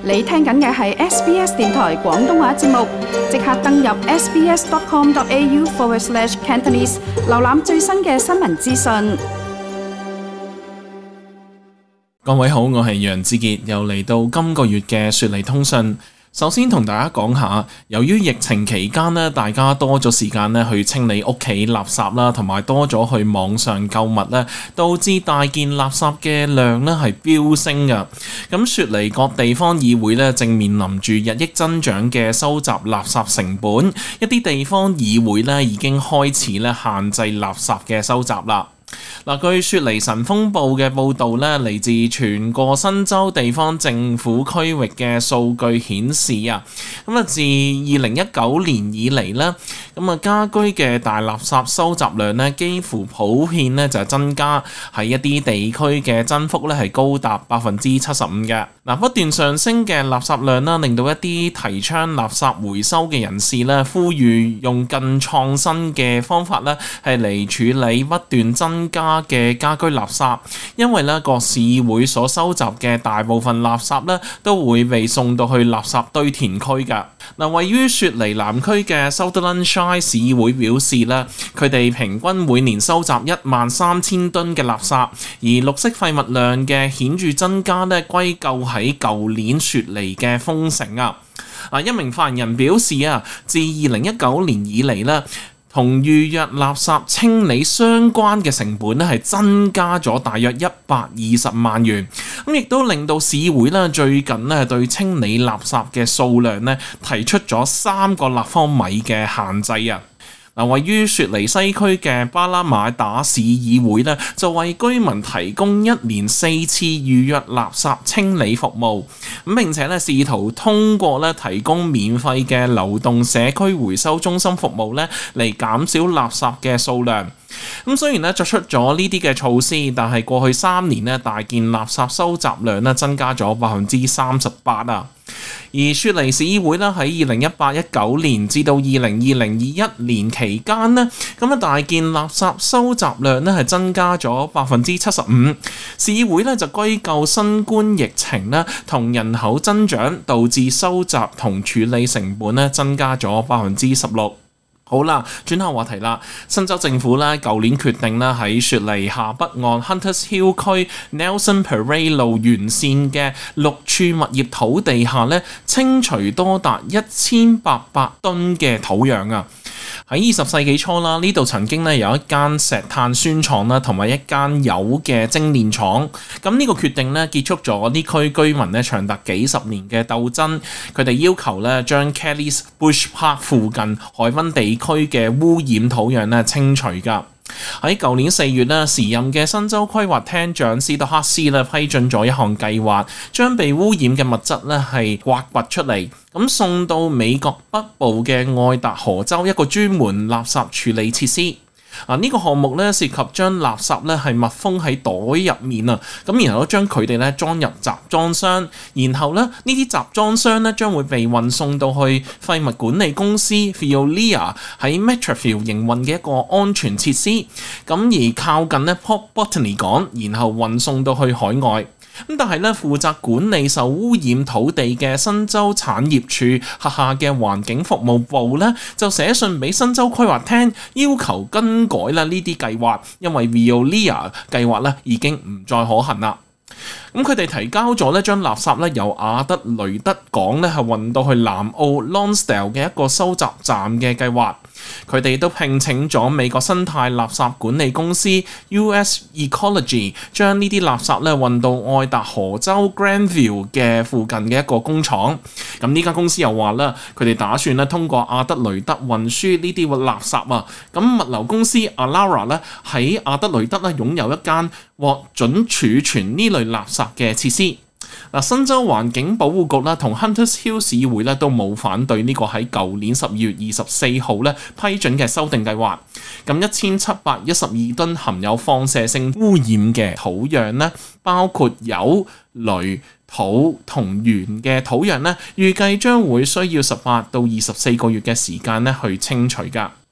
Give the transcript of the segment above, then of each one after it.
你聽緊嘅係 SBS 電台廣東話節目，即刻登入 sbs.com.au/cantonese 瀏覽最新嘅新聞資訊。 各位好，我係楊志傑，又嚟到今個月嘅雪梨通訊。首先同大家講下，由於疫情期間呢，大家多咗時間呢去清理屋企垃圾啦，同埋多咗去網上購物呢，導致大件垃圾嘅量呢係飆升㗎。咁雪梨各地方議會呢，正面臨住日益增長嘅收集垃圾成本，一啲地方議會呢已經開始呢限制垃圾嘅收集啦。據雪梨晨鋒報嘅報導咧，嚟自全個新州地方政府區域嘅數據顯示啊，自2019年以嚟咧，家居嘅大垃圾收集量咧，幾乎普遍咧就增加，喺一啲地區嘅增幅咧係高達75%嘅。不斷上升嘅垃圾量啦，令到一啲提倡垃圾回收嘅人士咧，呼籲用更創新嘅方法咧，係嚟處理不斷增加嘅家居垃圾，因為咧各市議會所收集嘅大部分垃圾咧，都會被送到去垃圾堆填區㗎。位於雪梨南區嘅 Sutherland Shire 市議會表示咧，佢哋平均每年收集13000噸嘅垃圾，而綠色廢物量嘅顯著增加咧，歸咎喺舊年雪梨嘅封城啊。一名發言人表示啊，自2019年以嚟咧，同預約垃圾清理相關嘅成本咧係增加咗大約120萬元，亦都令到市會咧最近咧對清理垃圾嘅數量咧提出咗3個立方米嘅限制啊。位於雪梨西區嘅巴拉馬打市議會咧，就為居民提供1年4次預約垃圾清理服務，並且咧試圖通過咧提供免費嘅流動社區回收中心服務咧，嚟減少垃圾嘅數量。雖然咧作出咗呢啲嘅措施，但係過去3年咧大件垃圾收集量咧增加咗38%啊。而雪梨市議會咧喺2018-19年至到2020-21年期間咧，大件垃圾收集量咧係增加咗75%。市議會咧就歸咎新冠疫情咧同人口增長導致收集同處理成本咧增加咗16%。好啦，轉下話題啦。新州政府咧，舊年決定咧喺雪梨下北岸 Hunters Hill 區 Nelson Parade 路沿線嘅6處物業土地下咧，清除多達1800噸嘅土壤啊！喺20世紀初啦，呢度曾經咧有一間石炭酸廠啦，同埋一間鈾嘅精煉廠。呢個決定咧結束咗呢區居民咧長達幾十年嘅鬥爭。佢哋要求咧將 Kelly's Bush Park 附近海濱地區嘅污染土壤咧清除㗎。喺舊年4月咧，時任嘅新州規劃廳長斯特克斯咧批准咗一項計劃，將被污染嘅物質咧係挖掘出嚟，送到美國北部嘅愛達荷州一個專門垃圾處理設施。呢個項目咧涉及將垃圾咧係密封喺袋入面啊，然後將佢哋咧裝入集裝箱，然後咧呢啲集裝箱咧將會被運送到去廢物管理公司 Veolia 喺 Matraville 營運嘅一個安全設施，而靠近咧 Port Botany 港，然後運送到去海外。但係咧，負責管理受污染土地嘅新州產業署轄下嘅環境服務部咧，就寫信俾新州規劃廳，要求更改啦呢啲計劃，因為 Veolia 計劃咧已經唔再可行啦。佢哋提交咗咧將垃圾咧由亞德雷德港咧係運到去南澳 Lonsdale 嘅一個收集站嘅計劃。佢哋都聘請咗美國生態垃圾管理公司 US Ecology 將呢啲垃圾咧運到愛達荷州 Granville 嘅附近嘅一個工廠。呢間公司又話啦，佢哋打算咧通過亞德雷德運輸呢啲垃圾啊。物流公司 Alara 咧喺亞德雷德咧擁有一間獲准儲存呢類垃圾嘅設施。新州環境保護局啦同 Hunters Hill 市議會咧都冇反對呢個喺舊年12月24號咧批准嘅修訂計劃。1712噸含有放射性污染嘅土壤咧，包括鈾、鐳、土同鉛嘅土壤咧，預計將會需要18到24個月嘅時間咧去清除㗎。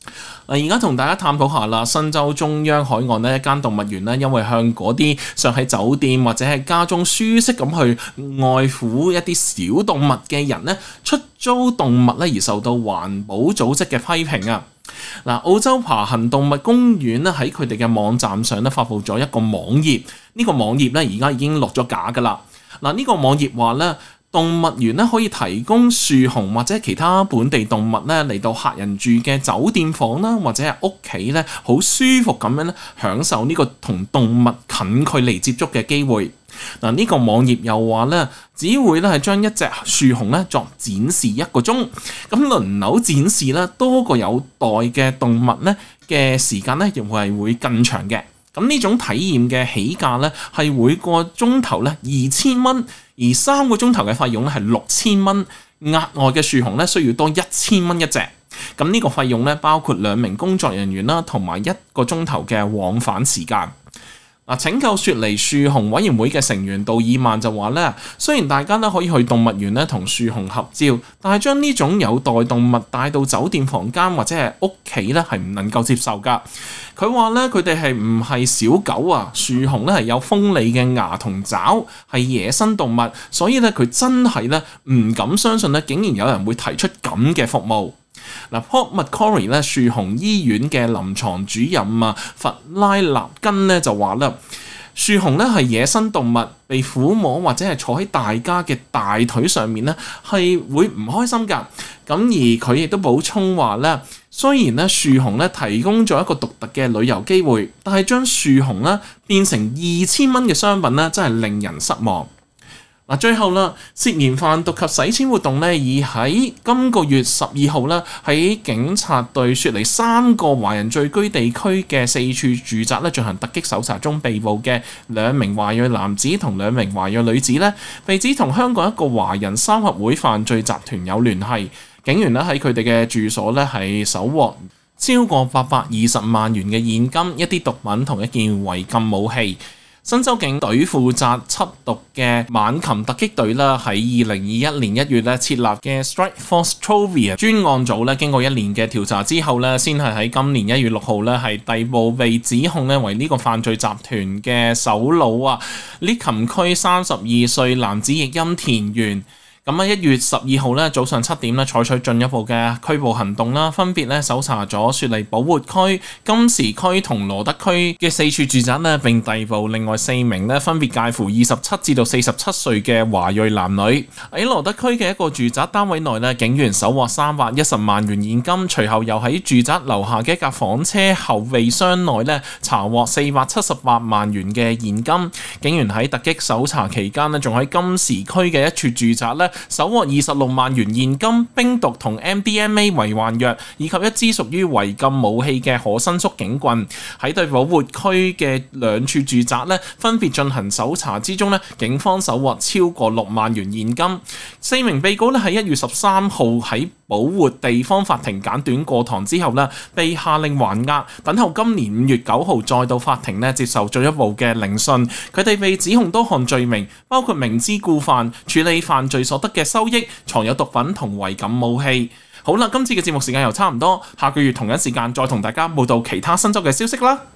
而家同大家探討下啦，新州中央海岸呢一間動物園呢，因為向嗰啲想喺酒店或者係家中舒適咁去愛撫一啲小動物嘅人呢，出租動物呢而受到環保組織嘅批評啊！嗱，澳洲爬行動物公園咧喺佢哋嘅網站上咧發布咗一個網頁，呢個網頁咧而家已經落咗架噶啦。嗱，呢個網頁話咧，動物園咧可以提供樹熊或者其他本地動物咧嚟到客人住嘅酒店房啦，或者係屋企咧，好舒服咁樣咧享受呢個同動物近距離接觸嘅機會。嗱，呢個網頁又話咧，只會咧係將一隻樹熊咧作展示1個鐘，咁輪流展示咧多個有待嘅動物咧嘅時間咧，亦會更長嘅。咁呢種體驗嘅起價咧係每個鐘頭咧2000蚊，而3個鐘頭嘅費用咧係6000蚊，額外嘅樹熊咧需要多1000蚊一隻。咁呢個費用咧包括2名工作人員啦，同埋1個鐘頭嘅往返時間。拯救雪梨樹熊委員會嘅成員杜爾曼就話咧，雖然大家咧可以去動物園咧同樹熊合照，但係將呢種有待動物帶到酒店房間或者係屋企咧係唔能夠接受㗎。佢話咧佢哋係唔係小狗啊？樹熊咧係有鋒利嘅牙同爪，係野生動物，所以咧佢真係咧唔敢相信咧，竟然有人會提出咁嘅服務。Port Macquarie 咧樹熊醫院嘅臨床主任啊，弗拉納根咧就話啦，樹熊咧係野生動物，被撫摸或者係坐喺大家嘅大腿上面咧，係會唔開心㗎。咁而佢亦都補充話咧，雖然咧樹熊咧提供咗一個獨特嘅旅遊機會，但係將樹熊咧變成2000蚊嘅商品咧，真係令人失望。最後啦，涉嫌販毒及洗錢活動咧，已喺今個月12號啦，喺警察對雪梨3個華人聚居地區嘅4處住宅咧進行突擊搜查中被捕嘅2名華裔男子同2名華裔女子咧，被指同香港一個華人三合會犯罪集團有聯繫。警員咧喺佢哋嘅住所咧係搜獲超過820萬元嘅現金、一啲毒品同一件違禁武器。新州警隊負責緝毒嘅猛禽突擊隊啦，喺2021年1月咧設立嘅 Strike Force Truvia 專案組咧，經過1年嘅調查之後咧，先係喺今年1月6號咧係逮捕被指控咧為呢個犯罪集團嘅首腦啊，呢琴區32歲男子譯音田園。咁喺1月12號咧早上7點咧採取進一步嘅拘捕行動啦，分別咧搜查咗雪梨保活區、金時區同羅德區嘅4處住宅咧，並逮捕另外4名咧分別介乎27至到47歲嘅華裔男女。喺羅德區嘅一個住宅單位內咧，警員搜獲310萬元現金，隨後又喺住宅樓下嘅一架房車後備箱內咧查獲478萬元嘅現金。警員喺突擊搜查期間咧，仲喺金時區嘅一處住宅咧搜獲26萬元現金、冰毒同 MDMA 迷幻藥，以及一支屬於違禁武器嘅可伸縮警棍。喺對保活區嘅2處住宅咧，分別進行搜查之中咧，警方搜獲超過6萬元現金。4名被告咧喺1月13號喺保活地方法庭簡短過堂之後咧，被下令還押，等候今年5月9號再到法庭咧接受進一步嘅聆訊。佢哋被指控多項罪名，包括明知故犯、處理犯罪所得嘅收益、藏有毒品同違禁武器。好啦，今次嘅節目時間又差唔多，下個月同一時間再同大家報道其他新州嘅消息啦。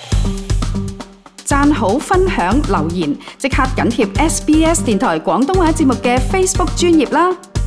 讚好、分享、留言，即刻緊貼SBS 電台廣東話節目嘅 Facebook 專頁啦！